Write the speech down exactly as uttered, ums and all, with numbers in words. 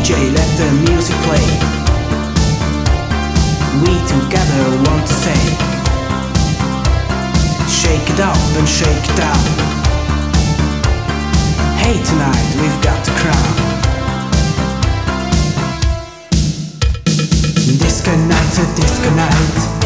J, let the music play. We together want to say, shake it up and shake it down. Hey, tonight we've got the crown. Disco night, disco night.